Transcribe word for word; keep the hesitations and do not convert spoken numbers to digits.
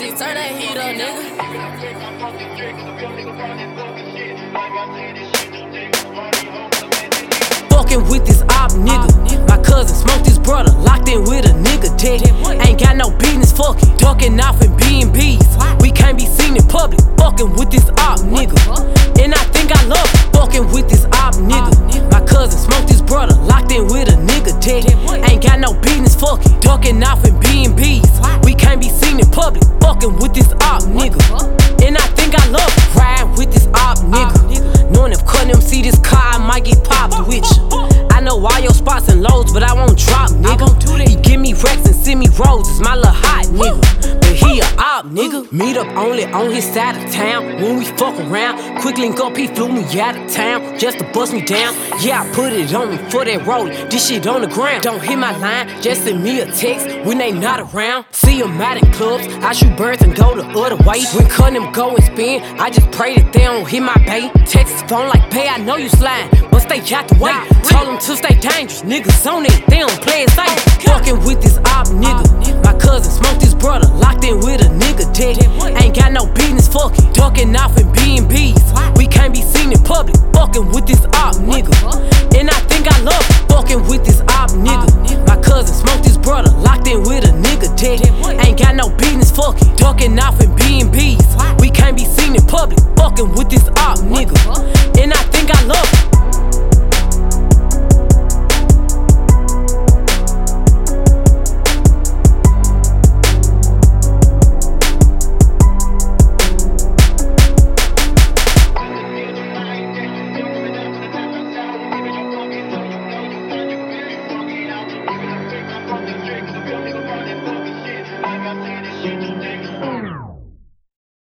shit, turn that heat up, nigga. Fucking with this op nigga. My cousin smoked his brother, locked in with a nigga dead. Ain't got no business fucking, ducking off in B and B's. We can't be seen in public, fucking with this op nigga. And I think I love it, fucking with this op nigga. My cousin smoked his brother, locked in with a nigga dead. Ain't got no business fucking, ducking off in B and B's. We can't be seen in public, fucking with this op nigga. And I think I love it, riding with this op nigga. Knowing if cutting them see this car, I might get popped with you. I know all your spots and loads, but I won't drop, nigga. He give me racks and send me roses, my little hot nigga. But he a op, nigga. Meet up only on his side of town. When we fuck around, quick link up, he flew me out of town just to bust me down. Yeah, I put it on me for that rollin'. This shit on the ground. Don't hit my line, just send me a text when they not around. See them out in clubs, I shoot birds and go the other way. When cutting them go and spin, I just pray that they don't hit my bait. Text his phone like, pay, I know you slime, but stay out the way. Told them to stay dangerous, niggas on it, they don't play it safe. Fucking with this op nigga. My cousin smoked his brother, locked in with a nigga dead. Ain't got no business fucking, ducking off in B and B's. We can't be seen in public, fucking with this op nigga. And I think I love it, fucking with this op nigga. My cousin smoked his brother, locked in with a nigga dead. Ain't got no business fucking, ducking off in B and B's. We can't be seen in public, fucking with this op nigga. And I think I love it.